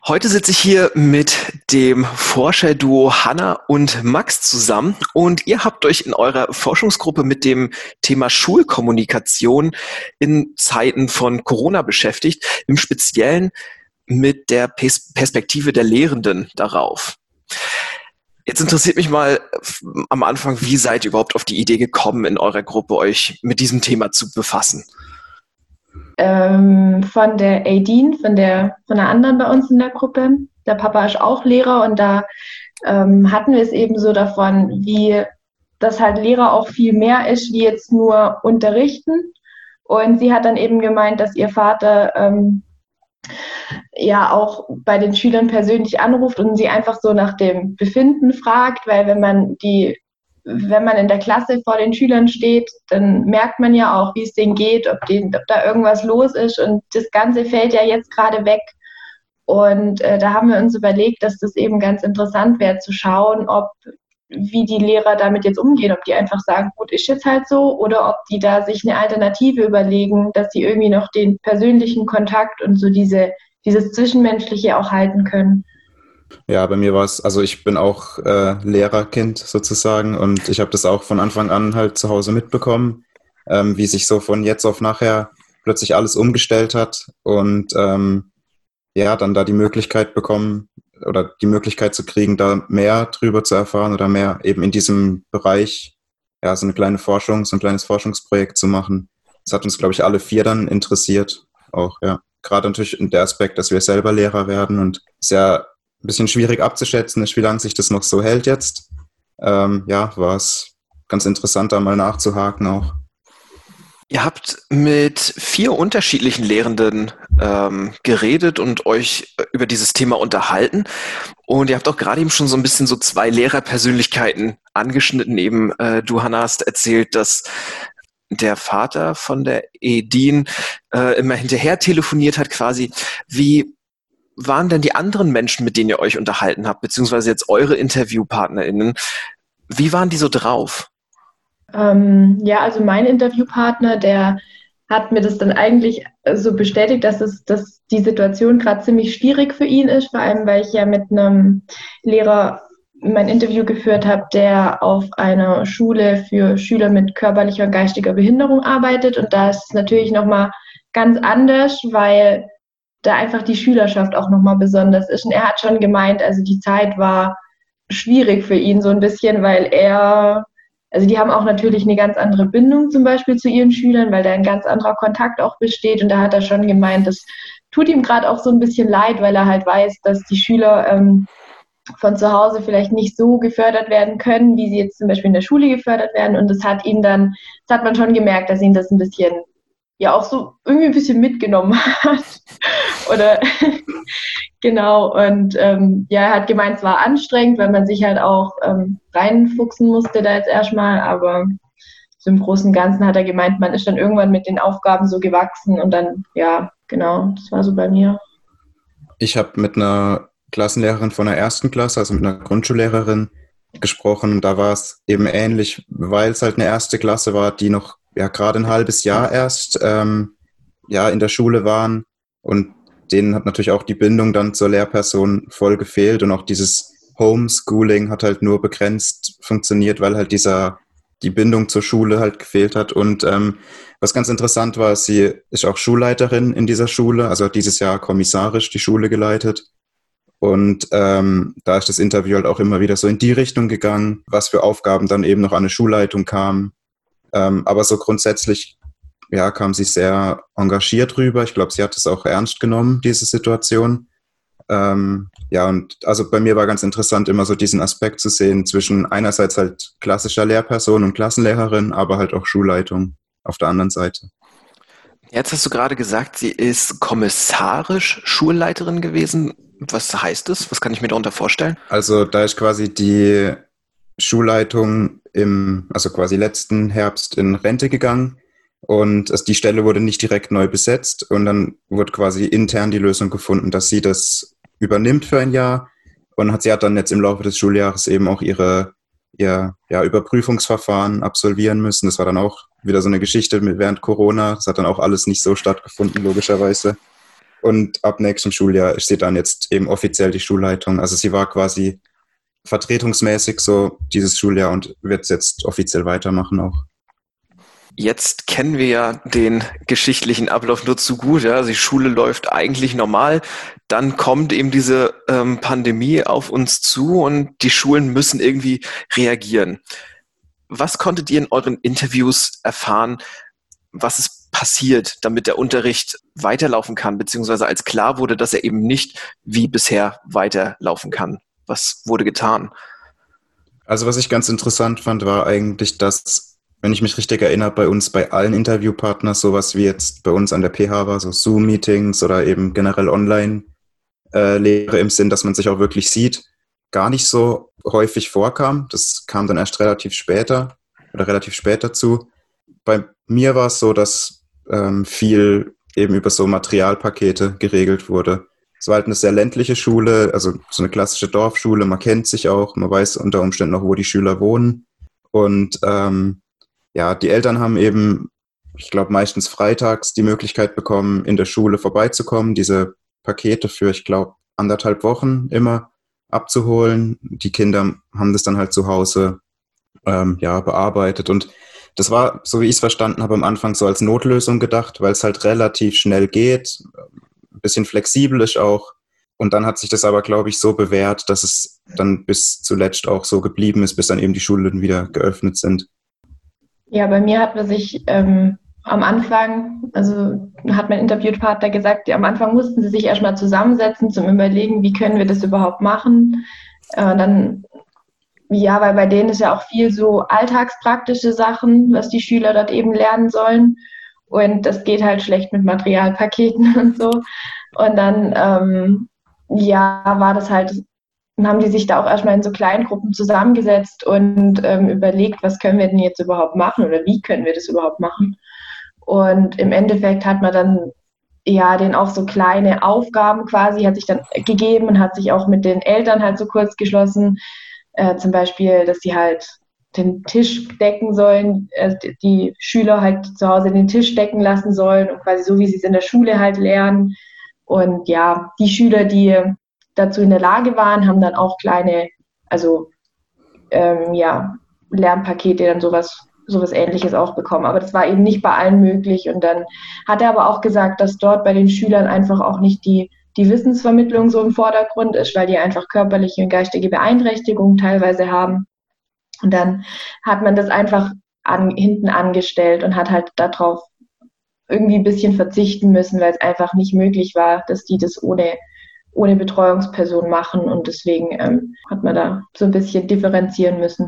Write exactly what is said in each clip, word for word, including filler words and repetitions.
Heute sitze ich hier mit dem Forscherduo Hanna und Max zusammen und ihr habt euch in eurer Forschungsgruppe mit dem Thema Schulkommunikation in Zeiten von Corona beschäftigt, im Speziellen mit der Pers- Perspektive der Lehrenden darauf. Jetzt interessiert mich mal f- am Anfang, wie seid ihr überhaupt auf die Idee gekommen, in eurer Gruppe euch mit diesem Thema zu befassen? ähm, von der Aideen, von der, von der anderen bei uns in der Gruppe. Der Papa ist auch Lehrer und da ähm, hatten wir es eben so davon, wie das halt Lehrer auch viel mehr ist, wie jetzt nur unterrichten. Und sie hat dann eben gemeint, dass ihr Vater ähm, ja auch bei den Schülern persönlich anruft und sie einfach so nach dem Befinden fragt, weil wenn man die wenn man in der Klasse vor den Schülern steht, dann merkt man ja auch, wie es denen geht, ob, denen, ob da irgendwas los ist. Und das Ganze fällt ja jetzt gerade weg. Und äh, da haben wir uns überlegt, dass das eben ganz interessant wäre, zu schauen, ob wie die Lehrer damit jetzt umgehen, ob die einfach sagen, gut, ist jetzt halt so, oder ob die da sich eine Alternative überlegen, dass sie irgendwie noch den persönlichen Kontakt und so diese, dieses Zwischenmenschliche auch halten können. Ja, bei mir war es, also ich bin auch äh, Lehrerkind sozusagen und ich habe das auch von Anfang an halt zu Hause mitbekommen, ähm, wie sich so von jetzt auf nachher plötzlich alles umgestellt hat und ähm, ja, dann da die Möglichkeit bekommen oder die Möglichkeit zu kriegen, da mehr drüber zu erfahren oder mehr eben in diesem Bereich, ja, so eine kleine Forschung, so ein kleines Forschungsprojekt zu machen. Das hat uns, glaube ich, alle vier dann interessiert auch, ja. Gerade natürlich der Aspekt, dass wir selber Lehrer werden und es ist ja ein bisschen schwierig abzuschätzen ist, wie lange sich das noch so hält jetzt. Ähm, ja, war es ganz interessant, da mal nachzuhaken auch. Ihr habt mit vier unterschiedlichen Lehrenden ähm, geredet und euch äh, über dieses Thema unterhalten. Und ihr habt auch gerade eben schon so ein bisschen so zwei Lehrerpersönlichkeiten angeschnitten. Eben, äh, du, Hannah, hast erzählt, dass der Vater von der Edin äh, immer hinterher telefoniert hat quasi. Wie waren denn die anderen Menschen, mit denen ihr euch unterhalten habt, beziehungsweise jetzt eure InterviewpartnerInnen? Wie waren die so drauf? Ähm, ja, also mein Interviewpartner, der hat mir das dann eigentlich äh, so bestätigt, dass es, dass die Situation gerade ziemlich schwierig für ihn ist, vor allem weil ich ja mit einem Lehrer mein Interview geführt habe, der auf einer Schule für Schüler mit körperlicher und geistiger Behinderung arbeitet. Und da ist es natürlich nochmal ganz anders, weil da einfach die Schülerschaft auch nochmal besonders ist. Und er hat schon gemeint, also die Zeit war schwierig für ihn so ein bisschen, weil er also die haben auch natürlich eine ganz andere Bindung zum Beispiel zu ihren Schülern, weil da ein ganz anderer Kontakt auch besteht. Und da hat er schon gemeint, das tut ihm gerade auch so ein bisschen leid, weil er halt weiß, dass die Schüler ähm, von zu Hause vielleicht nicht so gefördert werden können, wie sie jetzt zum Beispiel in der Schule gefördert werden. Und das hat ihn dann, das hat man schon gemerkt, dass ihn das ein bisschen, ja auch so irgendwie ein bisschen mitgenommen hat. Oder genau, und ähm, ja, er hat gemeint, es war anstrengend, weil man sich halt auch ähm, reinfuchsen musste da jetzt erstmal, aber so im Großen und Ganzen hat er gemeint, man ist dann irgendwann mit den Aufgaben so gewachsen und dann, ja, genau, das war so bei mir. Ich habe mit einer Klassenlehrerin von der ersten Klasse, also mit einer Grundschullehrerin, gesprochen und da war es eben ähnlich, weil es halt eine erste Klasse war, die noch ja gerade ein halbes Jahr erst ähm, ja in der Schule waren und denen hat natürlich auch die Bindung dann zur Lehrperson voll gefehlt und auch dieses Homeschooling hat halt nur begrenzt funktioniert, weil halt dieser die Bindung zur Schule halt gefehlt hat. Und ähm, was ganz interessant war, sie ist auch Schulleiterin in dieser Schule, also hat dieses Jahr kommissarisch die Schule geleitet. Und ähm, da ist das Interview halt auch immer wieder so in die Richtung gegangen, was für Aufgaben dann eben noch an eine Schulleitung kamen. Ähm, aber so grundsätzlich ja, kam sie sehr engagiert rüber. Ich glaube, sie hat es auch ernst genommen, diese Situation. Ähm, ja, und also bei mir war ganz interessant, immer so diesen Aspekt zu sehen zwischen einerseits halt klassischer Lehrperson und Klassenlehrerin, aber halt auch Schulleitung auf der anderen Seite. Jetzt hast du gerade gesagt, sie ist kommissarisch Schulleiterin gewesen. Was heißt das? Was kann ich mir darunter vorstellen? Also da ist quasi die Schulleitung im, also quasi letzten Herbst in Rente gegangen. Und also die Stelle wurde nicht direkt neu besetzt und dann wurde quasi intern die Lösung gefunden, dass sie das übernimmt für ein Jahr und hat sie hat dann jetzt im Laufe des Schuljahres eben auch ihre ihr ja, Überprüfungsverfahren absolvieren müssen. Das war dann auch wieder so eine Geschichte mit während Corona. Das hat dann auch alles nicht so stattgefunden, logischerweise. Und ab nächstem Schuljahr ist sie dann jetzt eben offiziell die Schulleitung. Also sie war quasi vertretungsmäßig so dieses Schuljahr und wird es jetzt offiziell weitermachen auch. Jetzt kennen wir ja den geschichtlichen Ablauf nur zu gut. Ja? Also die Schule läuft eigentlich normal. Dann kommt eben diese ähm, Pandemie auf uns zu und die Schulen müssen irgendwie reagieren. Was konntet ihr in euren Interviews erfahren, was ist passiert, damit der Unterricht weiterlaufen kann, beziehungsweise als klar wurde, dass er eben nicht wie bisher weiterlaufen kann? Was wurde getan? Also was ich ganz interessant fand, war eigentlich, dass, wenn ich mich richtig erinnere, bei uns bei allen Interviewpartnern sowas wie jetzt bei uns an der P H war, so Zoom-Meetings oder eben generell Online-Lehre im Sinn, dass man sich auch wirklich sieht, gar nicht so häufig vorkam. Das kam dann erst relativ später oder relativ spät dazu. Bei mir war es so, dass ähm, viel eben über so Materialpakete geregelt wurde. Es war halt eine sehr ländliche Schule, also so eine klassische Dorfschule. Man kennt sich auch, man weiß unter Umständen auch, wo die Schüler wohnen. Und ähm, ja, die Eltern haben eben, ich glaube, meistens freitags die Möglichkeit bekommen, in der Schule vorbeizukommen, diese Pakete für, ich glaube, anderthalb Wochen immer abzuholen. Die Kinder haben das dann halt zu Hause ähm, ja, bearbeitet. Und das war, so wie ich es verstanden habe, am Anfang so als Notlösung gedacht, weil es halt relativ schnell geht, ein bisschen flexibel ist auch. Und dann hat sich das aber, glaube ich, so bewährt, dass es dann bis zuletzt auch so geblieben ist, bis dann eben die Schulen wieder geöffnet sind. Ja, bei mir hat man sich ähm, am Anfang, also hat mein Interviewpartner gesagt, ja, am Anfang mussten sie sich erstmal zusammensetzen zum Überlegen, wie können wir das überhaupt machen. Äh, dann Ja, weil bei denen ist ja auch viel so alltagspraktische Sachen, was die Schüler dort eben lernen sollen. Und das geht halt schlecht mit Materialpaketen und so. Und dann, ähm, ja, war das halt, dann haben die sich da auch erstmal in so kleinen Gruppen zusammengesetzt und ähm, überlegt, was können wir denn jetzt überhaupt machen oder wie können wir das überhaupt machen. Und im Endeffekt hat man dann ja, denen auch so kleine Aufgaben quasi, hat sich dann gegeben und hat sich auch mit den Eltern halt so kurz geschlossen. Äh, zum Beispiel, dass sie halt den Tisch decken sollen, äh, die Schüler halt zu Hause den Tisch decken lassen sollen und quasi so, wie sie es in der Schule halt lernen. Und ja, die Schüler, die dazu in der Lage waren, haben dann auch kleine, also ähm, ja, Lernpakete, dann sowas, sowas Ähnliches auch bekommen. Aber das war eben nicht bei allen möglich. Und dann hat er aber auch gesagt, dass dort bei den Schülern einfach auch nicht die die Wissensvermittlung so im Vordergrund ist, weil die einfach körperliche und geistige Beeinträchtigungen teilweise haben. Und dann hat man das einfach an, hinten angestellt und hat halt darauf irgendwie ein bisschen verzichten müssen, weil es einfach nicht möglich war, dass die das ohne, ohne Betreuungsperson machen. Und deswegen ähm, hat man da so ein bisschen differenzieren müssen.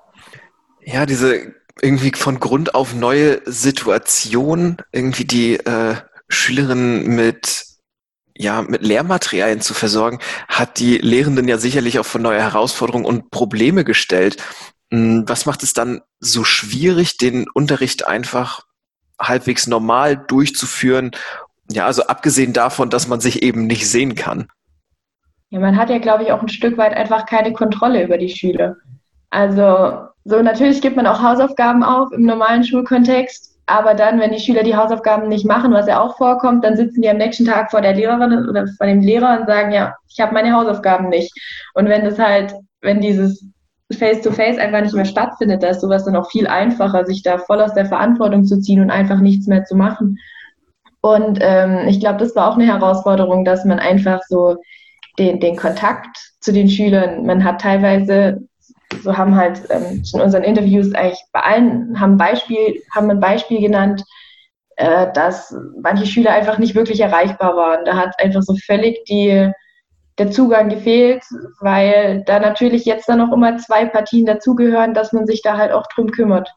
Ja, diese irgendwie von Grund auf neue Situation, irgendwie die äh, Schülerinnen mit ja, mit Lehrmaterialien zu versorgen, hat die Lehrenden ja sicherlich auch vor neue Herausforderungen und Probleme gestellt. Was macht es dann so schwierig, den Unterricht einfach halbwegs normal durchzuführen? Ja, also abgesehen davon, dass man sich eben nicht sehen kann. Ja, man hat ja, glaube ich, auch ein Stück weit einfach keine Kontrolle über die Schüler. Also, so natürlich gibt man auch Hausaufgaben auf im normalen Schulkontext. Aber dann, wenn die Schüler die Hausaufgaben nicht machen, was ja auch vorkommt, dann sitzen die am nächsten Tag vor der Lehrerin oder vor dem Lehrer und sagen, ja, ich habe meine Hausaufgaben nicht. Und wenn das halt, wenn dieses Face-to-Face einfach nicht mehr stattfindet, da ist sowas dann auch viel einfacher, sich da voll aus der Verantwortung zu ziehen und einfach nichts mehr zu machen. Und ähm, ich glaube, das war auch eine Herausforderung, dass man einfach so den, den Kontakt zu den Schülern, man hat teilweise so haben halt ähm, in unseren Interviews eigentlich bei allen haben Beispiel, haben ein Beispiel genannt, äh, dass manche Schüler einfach nicht wirklich erreichbar waren. Da hat einfach so völlig die, der Zugang gefehlt, weil da natürlich jetzt dann noch immer zwei Partien dazugehören, dass man sich da halt auch drum kümmert.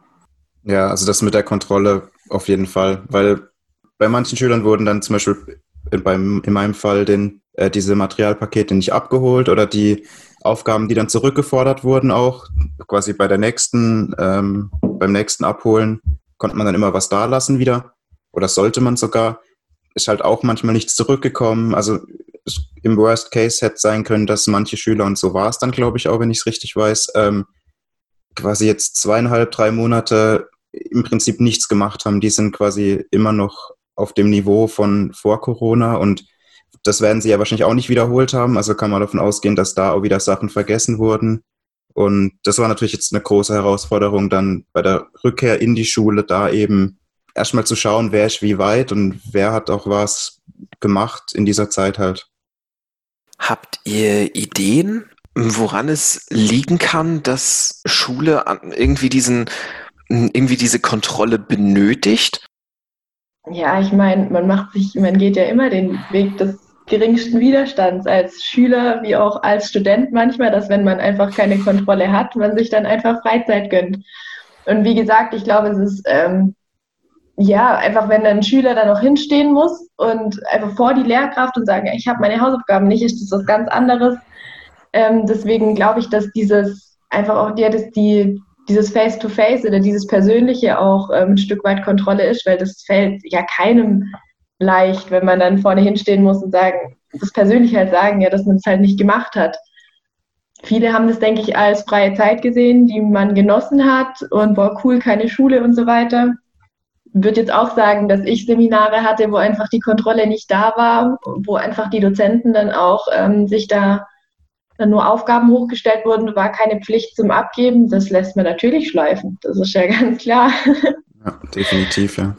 Ja, also das mit der Kontrolle auf jeden Fall, weil bei manchen Schülern wurden dann zum Beispiel in, beim, in meinem Fall den, äh, diese Materialpakete nicht abgeholt oder die Aufgaben, die dann zurückgefordert wurden auch, quasi bei der nächsten, ähm, beim nächsten Abholen konnte man dann immer was da lassen wieder oder sollte man sogar, ist halt auch manchmal nichts zurückgekommen, also im Worst Case hätte sein können, dass manche Schüler, und so war es dann glaube ich auch, wenn ich es richtig weiß, ähm, quasi jetzt zweieinhalb, drei Monate im Prinzip nichts gemacht haben, die sind quasi immer noch auf dem Niveau von vor Corona und das werden sie ja wahrscheinlich auch nicht wiederholt haben. Also kann man davon ausgehen, dass da auch wieder Sachen vergessen wurden. Und das war natürlich jetzt eine große Herausforderung, dann bei der Rückkehr in die Schule da eben erstmal zu schauen, wer ist wie weit und wer hat auch was gemacht in dieser Zeit halt. Habt ihr Ideen, woran es liegen kann, dass Schule irgendwie diesen, irgendwie diese Kontrolle benötigt? Ja, ich meine, man macht sich, man geht ja immer den Weg des geringsten Widerstands als Schüler wie auch als Student manchmal, dass wenn man einfach keine Kontrolle hat, man sich dann einfach Freizeit gönnt. Und wie gesagt, ich glaube, es ist ähm, ja einfach, wenn ein Schüler da noch hinstehen muss und einfach vor die Lehrkraft und sagen, ich habe meine Hausaufgaben nicht, ist das was ganz anderes. Ähm, deswegen glaube ich, dass dieses einfach auch ja, dass die dieses Face-to-Face oder dieses Persönliche auch ähm, ein Stück weit Kontrolle ist, weil das fällt ja keinem leicht, wenn man dann vorne hinstehen muss und sagen, das persönlich halt sagen, ja, dass man es halt nicht gemacht hat. Viele haben das, denke ich, als freie Zeit gesehen, die man genossen hat und boah, cool, keine Schule und so weiter. Ich würde jetzt auch sagen, dass ich Seminare hatte, wo einfach die Kontrolle nicht da war, wo einfach die Dozenten dann auch ähm, sich da dann nur Aufgaben hochgestellt wurden, war keine Pflicht zum Abgeben. Das lässt man natürlich schleifen. Das ist ja ganz klar. Ja, definitiv, ja.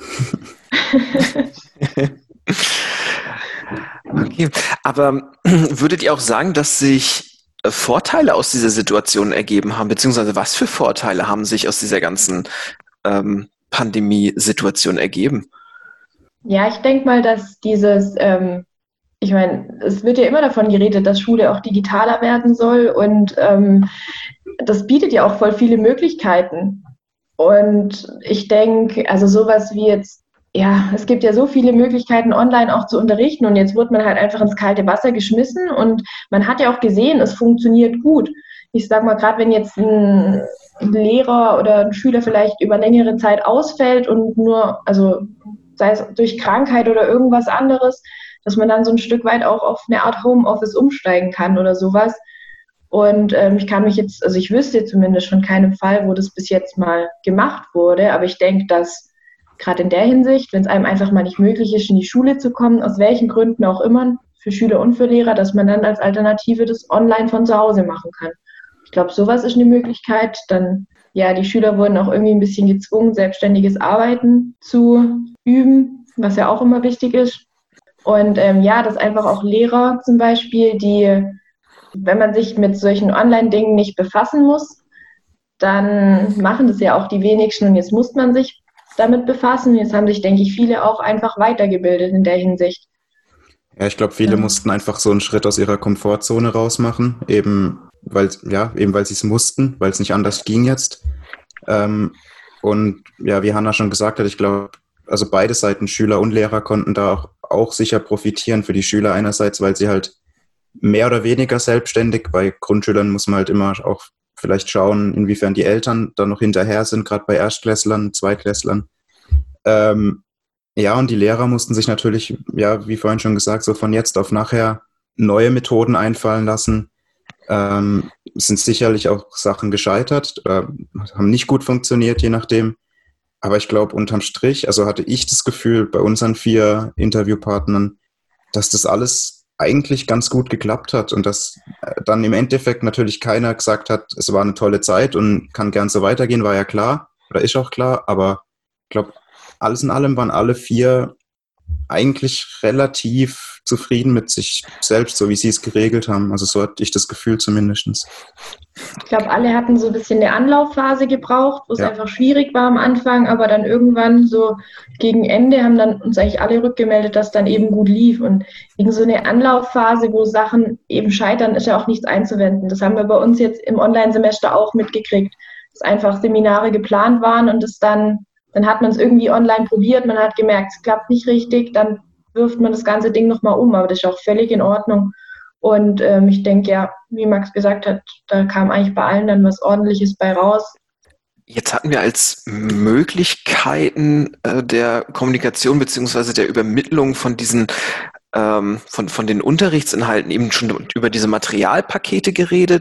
Okay, aber würdet ihr auch sagen, dass sich Vorteile aus dieser Situation ergeben haben, beziehungsweise was für Vorteile haben sich aus dieser ganzen ähm, Pandemie-Situation ergeben? Ja, ich denke mal, dass dieses, ähm, ich meine, es wird ja immer davon geredet, dass Schule auch digitaler werden soll und ähm, das bietet ja auch voll viele Möglichkeiten. Und ich denke, also sowas wie jetzt, ja, es gibt ja so viele Möglichkeiten, online auch zu unterrichten und jetzt wird man halt einfach ins kalte Wasser geschmissen und man hat ja auch gesehen, es funktioniert gut. Ich sag mal, gerade wenn jetzt ein Lehrer oder ein Schüler vielleicht über längere Zeit ausfällt und nur, also sei es durch Krankheit oder irgendwas anderes, dass man dann so ein Stück weit auch auf eine Art Homeoffice umsteigen kann oder sowas. Und ähm, ich kann mich jetzt, also ich wüsste zumindest von keinem Fall, wo das bis jetzt mal gemacht wurde, aber ich denke, dass gerade in der Hinsicht, wenn es einem einfach mal nicht möglich ist, in die Schule zu kommen, aus welchen Gründen auch immer, für Schüler und für Lehrer, dass man dann als Alternative das online von zu Hause machen kann. Ich glaube, sowas ist eine Möglichkeit. Dann, ja, die Schüler wurden auch irgendwie ein bisschen gezwungen, selbstständiges Arbeiten zu üben, was ja auch immer wichtig ist. Und ähm, ja, dass einfach auch Lehrer zum Beispiel, die, wenn man sich mit solchen Online-Dingen nicht befassen muss, dann machen das ja auch die wenigsten und jetzt muss man sich damit befassen. Jetzt haben sich, denke ich, viele auch einfach weitergebildet in der Hinsicht. Ja, ich glaube, viele Ja. mussten einfach so einen Schritt aus ihrer Komfortzone rausmachen, eben weil, ja, eben weil sie es mussten, weil es nicht anders ging jetzt. Ähm, und ja, wie Hanna schon gesagt hat, ich glaube, also beide Seiten, Schüler und Lehrer, konnten da auch, auch sicher profitieren. Für die Schüler einerseits, weil sie halt mehr oder weniger selbstständig, bei Grundschülern muss man halt immer auch vielleicht schauen, inwiefern die Eltern da noch hinterher sind, gerade bei Erstklässlern, Zweitklässlern. Ähm, ja, und die Lehrer mussten sich natürlich, ja, wie vorhin schon gesagt, so von jetzt auf nachher neue Methoden einfallen lassen. Ähm, es sind sicherlich auch Sachen gescheitert, äh, haben nicht gut funktioniert, je nachdem. Aber ich glaube, unterm Strich, also hatte ich das Gefühl bei unseren vier Interviewpartnern, dass das alles eigentlich ganz gut geklappt hat und dass dann im Endeffekt natürlich keiner gesagt hat, es war eine tolle Zeit und kann gern so weitergehen, war ja klar oder ist auch klar, aber ich glaube, alles in allem waren alle vier eigentlich relativ zufrieden mit sich selbst, so wie sie es geregelt haben. Also so hatte ich das Gefühl zumindest. Ich glaube, alle hatten so ein bisschen eine Anlaufphase gebraucht, wo es Ja. einfach schwierig war am Anfang, aber dann irgendwann so gegen Ende haben dann uns eigentlich alle rückgemeldet, dass dann eben gut lief. Und gegen so eine Anlaufphase, wo Sachen eben scheitern, ist ja auch nichts einzuwenden. Das haben wir bei uns jetzt im Online-Semester auch mitgekriegt, dass einfach Seminare geplant waren und es dann, dann hat man es irgendwie online probiert, man hat gemerkt, es klappt nicht richtig, dann wirft man das ganze Ding nochmal um, aber das ist auch völlig in Ordnung. Und ähm, ich denke, ja, wie Max gesagt hat, da kam eigentlich bei allen dann was Ordentliches bei raus. Jetzt hatten wir als Möglichkeiten äh, der Kommunikation beziehungsweise der Übermittlung von diesen ähm, von, von den Unterrichtsinhalten eben schon über diese Materialpakete geredet.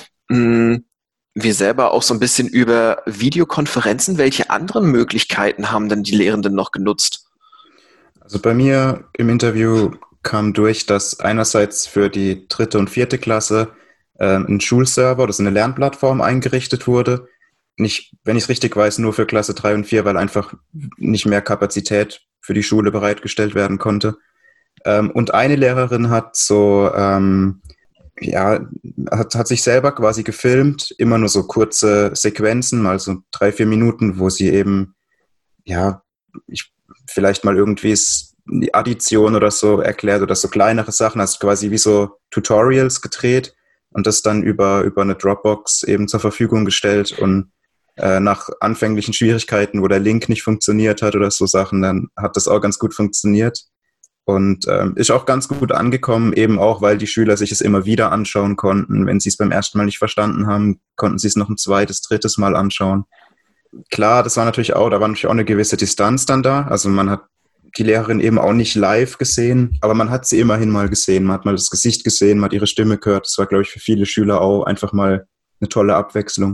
Hm, wir selber auch so ein bisschen über Videokonferenzen. Welche anderen Möglichkeiten haben denn die Lehrenden noch genutzt? Also bei mir im Interview kam durch, dass einerseits für die dritte und vierte Klasse äh, ein Schulserver, das ist eine Lernplattform eingerichtet wurde. Nicht, wenn ich es richtig weiß, nur für Klasse drei und vier, weil einfach nicht mehr Kapazität für die Schule bereitgestellt werden konnte. Ähm, und eine Lehrerin hat so, ähm, ja, hat, hat sich selber quasi gefilmt, immer nur so kurze Sequenzen, mal so drei, vier Minuten, wo sie eben, ja, ich, vielleicht mal irgendwie die Addition oder so erklärt oder so kleinere Sachen, also quasi wie so Tutorials gedreht und das dann über, über eine Dropbox eben zur Verfügung gestellt und äh, nach anfänglichen Schwierigkeiten, wo der Link nicht funktioniert hat oder so Sachen, dann hat das auch ganz gut funktioniert und ähm, ist auch ganz gut angekommen, eben auch, weil die Schüler sich es immer wieder anschauen konnten. Wenn sie es beim ersten Mal nicht verstanden haben, konnten sie es noch ein zweites, drittes Mal anschauen. Klar, das war natürlich auch, da war natürlich auch eine gewisse Distanz dann da. Also man hat die Lehrerin eben auch nicht live gesehen, aber man hat sie immerhin mal gesehen. Man hat mal das Gesicht gesehen, man hat ihre Stimme gehört. Das war, glaube ich, für viele Schüler auch einfach mal eine tolle Abwechslung.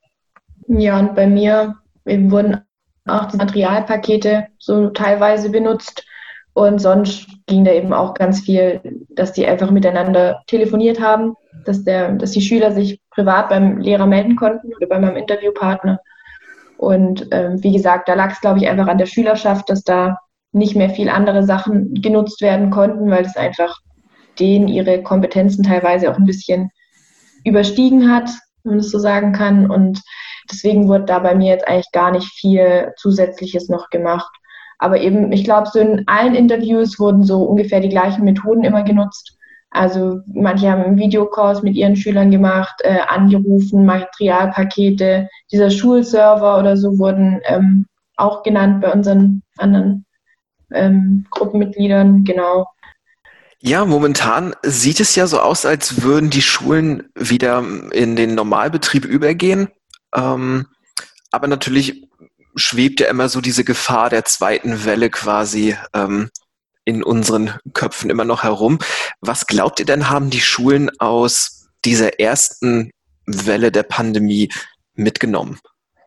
Ja, und bei mir eben wurden auch die Materialpakete so teilweise benutzt. Und sonst ging da eben auch ganz viel, dass die einfach miteinander telefoniert haben, dass, der, dass die Schüler sich privat beim Lehrer melden konnten oder bei meinem Interviewpartner. Und ähm, wie gesagt, da lag es, glaube ich, einfach an der Schülerschaft, dass da nicht mehr viel andere Sachen genutzt werden konnten, weil es einfach denen ihre Kompetenzen teilweise auch ein bisschen überstiegen hat, wenn man es so sagen kann. Und deswegen wurde da bei mir jetzt eigentlich gar nicht viel Zusätzliches noch gemacht. Aber eben, ich glaube, so in allen Interviews wurden so ungefähr die gleichen Methoden immer genutzt. Also manche haben Videocalls mit ihren Schülern gemacht, äh, angerufen, Materialpakete, dieser Schulserver oder so wurden ähm, auch genannt bei unseren anderen ähm, Gruppenmitgliedern, genau. Ja, momentan sieht es ja so aus, als würden die Schulen wieder in den Normalbetrieb übergehen. Ähm, aber natürlich schwebt ja immer so diese Gefahr der zweiten Welle quasi ähm, in unseren Köpfen immer noch herum. Was glaubt ihr denn, haben die Schulen aus dieser ersten Welle der Pandemie mitgenommen?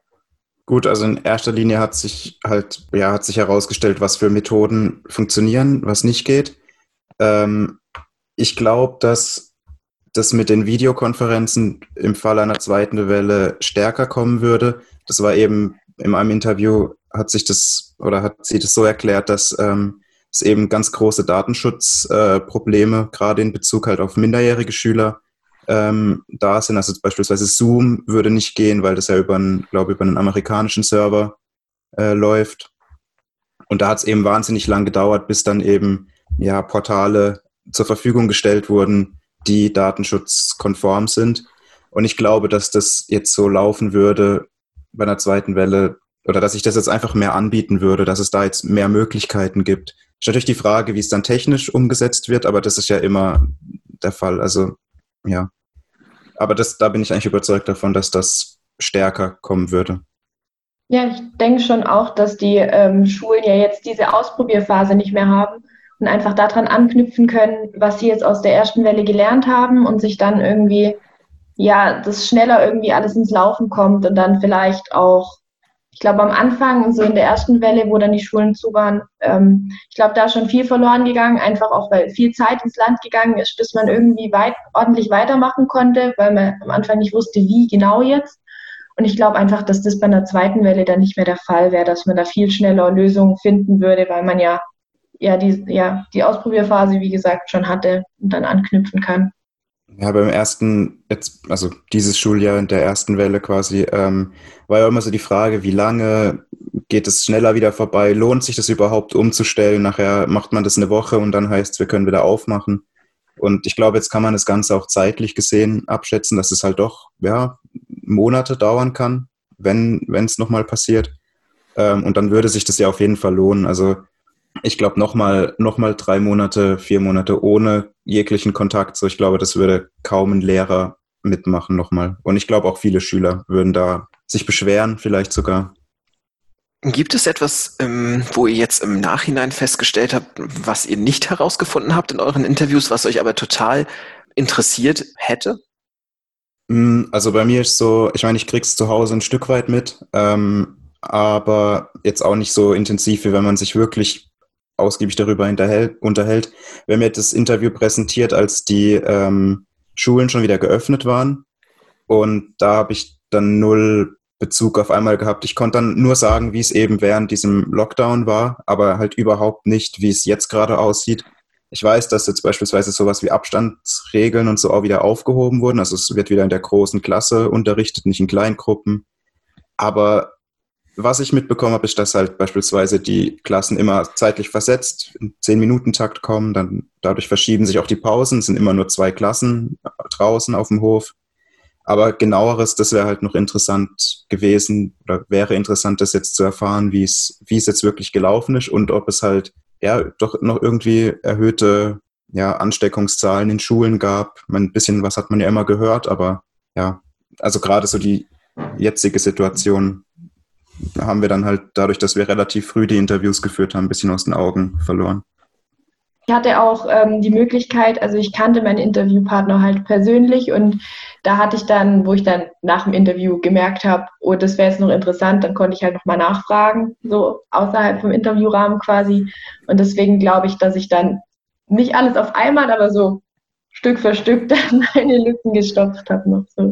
Gut, also in erster Linie hat sich halt, ja, hat sich herausgestellt, was für Methoden funktionieren, was nicht geht. Ähm, ich glaube, dass das mit den Videokonferenzen im Fall einer zweiten Welle stärker kommen würde. Das war eben in einem Interview hat sich das oder hat sie das so erklärt, dass ähm, es eben ganz große Datenschutzprobleme, äh, gerade in Bezug halt auf minderjährige Schüler, ähm, da sind. Also beispielsweise Zoom würde nicht gehen, weil das ja über einen, glaube über einen amerikanischen Server äh, läuft. Und da hat es eben wahnsinnig lang gedauert, bis dann eben ja Portale zur Verfügung gestellt wurden, die datenschutzkonform sind. Und ich glaube, dass das jetzt so laufen würde bei einer zweiten Welle oder dass sich das jetzt einfach mehr anbieten würde, dass es da jetzt mehr Möglichkeiten gibt. Ist natürlich die Frage, wie es dann technisch umgesetzt wird, aber das ist ja immer der Fall. Also ja, aber das, da bin ich eigentlich überzeugt davon, dass das stärker kommen würde. Ja, ich denke schon auch, dass die ähm, Schulen ja jetzt diese Ausprobierphase nicht mehr haben und einfach daran anknüpfen können, was sie jetzt aus der ersten Welle gelernt haben und sich dann irgendwie, ja, das schneller irgendwie alles ins Laufen kommt und dann vielleicht auch, ich glaube am Anfang, so in der ersten Welle, wo dann die Schulen zu waren, ähm, ich glaube, da ist schon viel verloren gegangen, einfach auch, weil viel Zeit ins Land gegangen ist, bis man irgendwie weit, ordentlich weitermachen konnte, weil man am Anfang nicht wusste, wie genau jetzt. Und ich glaube einfach, dass das bei einer zweiten Welle dann nicht mehr der Fall wäre, dass man da viel schneller Lösungen finden würde, weil man ja, ja, die, ja die Ausprobierphase, wie gesagt, schon hatte und dann anknüpfen kann. Ja, beim ersten, jetzt, also dieses Schuljahr in der ersten Welle quasi, ähm, war ja immer so die Frage, wie lange geht es schneller wieder vorbei? Lohnt sich das überhaupt umzustellen? Nachher macht man das eine Woche und dann heißt es, wir können wieder aufmachen. Und ich glaube, jetzt kann man das Ganze auch zeitlich gesehen abschätzen, dass es halt doch, ja, Monate dauern kann, wenn wenn es nochmal passiert. Ähm, und dann würde sich das ja auf jeden Fall lohnen. Also ich glaube, nochmal noch mal drei Monate, vier Monate ohne jeglichen Kontakt, so ich glaube, das würde kaum ein Lehrer mitmachen nochmal. Und ich glaube, auch viele Schüler würden da sich beschweren, vielleicht sogar. Gibt es etwas, ähm, wo ihr jetzt im Nachhinein festgestellt habt, was ihr nicht herausgefunden habt in euren Interviews, was euch aber total interessiert hätte? Also bei mir ist so, ich meine, ich krieg's zu Hause ein Stück weit mit, ähm, aber jetzt auch nicht so intensiv, wie wenn man sich wirklich ausgiebig darüber hinterhält, unterhält. Wir haben ja das Interview präsentiert, als die ähm, Schulen schon wieder geöffnet waren. Und da habe ich dann null Bezug auf einmal gehabt. Ich konnte dann nur sagen, wie es eben während diesem Lockdown war, aber halt überhaupt nicht, wie es jetzt gerade aussieht. Ich weiß, dass jetzt beispielsweise sowas wie Abstandsregeln und so auch wieder aufgehoben wurden. Also es wird wieder in der großen Klasse unterrichtet, nicht in Kleingruppen. Aber was ich mitbekommen habe, ist, dass halt beispielsweise die Klassen immer zeitlich versetzt in zehn-Minuten-Takt kommen. Dann dadurch verschieben sich auch die Pausen. Es sind immer nur zwei Klassen draußen auf dem Hof. Aber genaueres, das wäre halt noch interessant gewesen oder wäre interessant, das jetzt zu erfahren, wie es, wie es jetzt wirklich gelaufen ist und ob es halt ja doch noch irgendwie erhöhte ja, Ansteckungszahlen in Schulen gab. Ein bisschen was hat man ja immer gehört, aber ja, also gerade so die jetzige Situation haben wir dann halt dadurch, dass wir relativ früh die Interviews geführt haben, ein bisschen aus den Augen verloren. Ich hatte auch ähm, die Möglichkeit, also ich kannte meinen Interviewpartner halt persönlich und da hatte ich dann, wo ich dann nach dem Interview gemerkt habe, oh, das wäre jetzt noch interessant, dann konnte ich halt nochmal nachfragen, so außerhalb vom Interviewrahmen quasi. Und deswegen glaube ich, dass ich dann nicht alles auf einmal, aber so Stück für Stück dann meine Lücken gestopft habe noch so.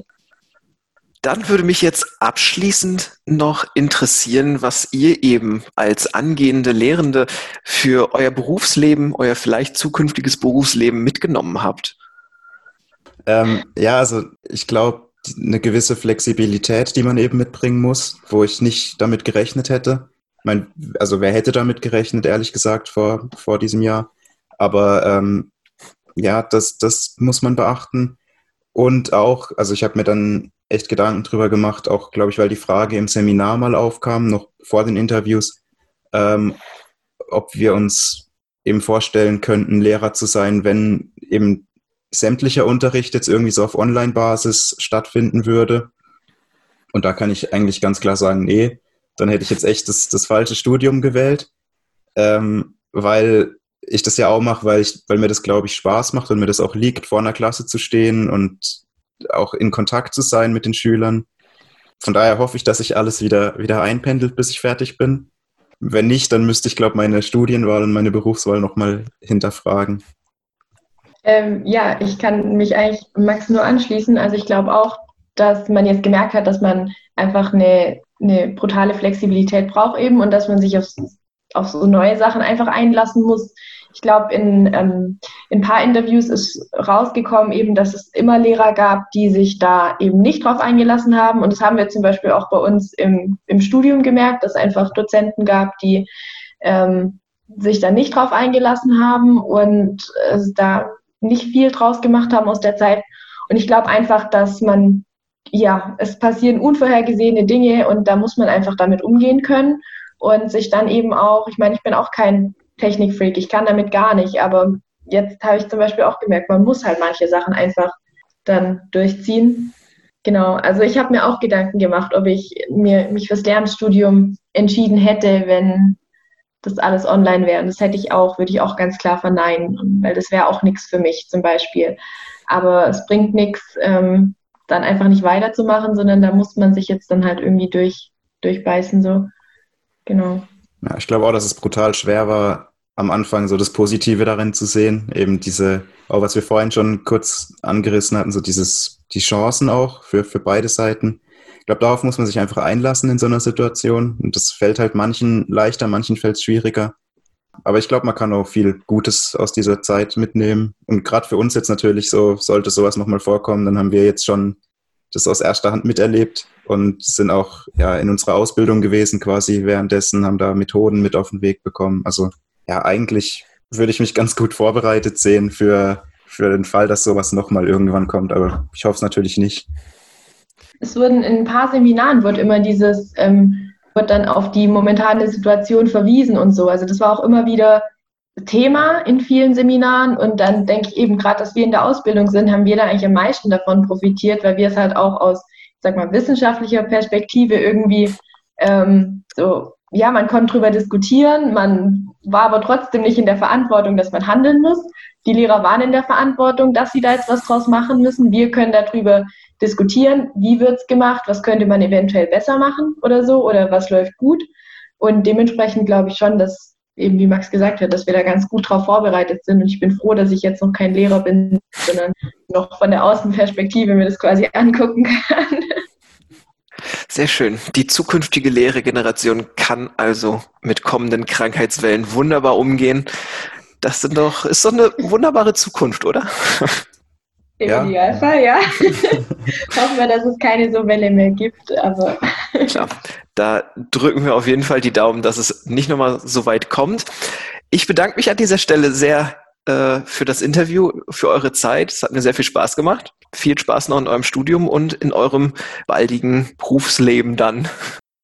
Dann würde mich jetzt abschließend noch interessieren, was ihr eben als angehende Lehrende für euer Berufsleben, euer vielleicht zukünftiges Berufsleben mitgenommen habt. Ähm, ja, also ich glaube, eine gewisse Flexibilität, die man eben mitbringen muss, wo ich nicht damit gerechnet hätte. Ich meine, also wer hätte damit gerechnet, ehrlich gesagt, vor, vor diesem Jahr. Aber ähm, ja, das, das muss man beachten. Und auch, also ich habe mir dann echt Gedanken drüber gemacht, auch, glaube ich, weil die Frage im Seminar mal aufkam, noch vor den Interviews, ähm, ob wir uns eben vorstellen könnten, Lehrer zu sein, wenn eben sämtlicher Unterricht jetzt irgendwie so auf Online-Basis stattfinden würde. Und da kann ich eigentlich ganz klar sagen, nee, dann hätte ich jetzt echt das, das falsche Studium gewählt, ähm, weil ich das ja auch mache, weil, ich, weil mir das, glaube ich, Spaß macht und mir das auch liegt, vor einer Klasse zu stehen und auch in Kontakt zu sein mit den Schülern. Von daher hoffe ich, dass sich alles wieder, wieder einpendelt, bis ich fertig bin. Wenn nicht, dann müsste ich, glaube ich, meine Studienwahl und meine Berufswahl nochmal hinterfragen. Ähm, ja, ich kann mich eigentlich Max nur anschließen. Also ich glaube auch, dass man jetzt gemerkt hat, dass man einfach eine, eine brutale Flexibilität braucht eben und dass man sich auf, auf so neue Sachen einfach einlassen muss. Ich glaube, in, ähm, in ein paar Interviews ist rausgekommen eben, dass es immer Lehrer gab, die sich da eben nicht drauf eingelassen haben. Und das haben wir zum Beispiel auch bei uns im, im Studium gemerkt, dass es einfach Dozenten gab, die ähm, sich da nicht drauf eingelassen haben und äh, da nicht viel draus gemacht haben aus der Zeit. Und ich glaube einfach, dass man, ja, es passieren unvorhergesehene Dinge und da muss man einfach damit umgehen können und sich dann eben auch, ich meine, ich bin auch kein Technikfreak, ich kann damit gar nicht, aber jetzt habe ich zum Beispiel auch gemerkt, man muss halt manche Sachen einfach dann durchziehen. Genau, also ich habe mir auch Gedanken gemacht, ob ich mir, mich fürs Lehramtsstudium entschieden hätte, wenn das alles online wäre. Und das hätte ich auch, würde ich auch ganz klar verneinen, weil das wäre auch nichts für mich zum Beispiel. Aber es bringt nichts, ähm, dann einfach nicht weiterzumachen, sondern da muss man sich jetzt dann halt irgendwie durch, durchbeißen, so. Genau. Ja, ich glaube auch, dass es brutal schwer war, am Anfang so das Positive darin zu sehen. Eben diese, auch was wir vorhin schon kurz angerissen hatten, so dieses, die Chancen auch für, für beide Seiten. Ich glaube, darauf muss man sich einfach einlassen in so einer Situation. Und das fällt halt manchen leichter, manchen fällt es schwieriger. Aber ich glaube, man kann auch viel Gutes aus dieser Zeit mitnehmen. Und gerade für uns jetzt natürlich so, sollte sowas nochmal vorkommen, dann haben wir jetzt schon das aus erster Hand miterlebt und sind auch ja in unserer Ausbildung gewesen quasi währenddessen, haben da Methoden mit auf den Weg bekommen. Also ja, eigentlich würde ich mich ganz gut vorbereitet sehen für, für den Fall, dass sowas nochmal irgendwann kommt, aber ich hoffe es natürlich nicht. Es wurden in ein paar Seminaren wird immer dieses, ähm, wird dann auf die momentane Situation verwiesen und so. Also das war auch immer wieder Thema in vielen Seminaren und dann denke ich eben gerade, dass wir in der Ausbildung sind, haben wir da eigentlich am meisten davon profitiert, weil wir es halt auch aus, ich sag mal, wissenschaftlicher Perspektive irgendwie ähm, so, ja, man konnte drüber diskutieren, man war aber trotzdem nicht in der Verantwortung, dass man handeln muss. Die Lehrer waren in der Verantwortung, dass sie da jetzt was draus machen müssen. Wir können darüber diskutieren, wie wird's gemacht, was könnte man eventuell besser machen oder so oder was läuft gut. Und dementsprechend glaube ich schon, dass eben wie Max gesagt hat, dass wir da ganz gut drauf vorbereitet sind. Und ich bin froh, dass ich jetzt noch kein Lehrer bin, sondern noch von der Außenperspektive mir das quasi angucken kann. Sehr schön. Die zukünftige Lehrergeneration kann also mit kommenden Krankheitswellen wunderbar umgehen. Das sind doch, ist doch eine wunderbare Zukunft, oder? Im Ja. Idealfall, ja. Hoffen wir, dass es keine so Welle mehr gibt, aber Klar, da drücken wir auf jeden Fall die Daumen, dass es nicht nochmal so weit kommt. Ich bedanke mich an dieser Stelle sehr äh, für das Interview, für eure Zeit. Es hat mir sehr viel Spaß gemacht. Viel Spaß noch in eurem Studium und in eurem baldigen Berufsleben dann.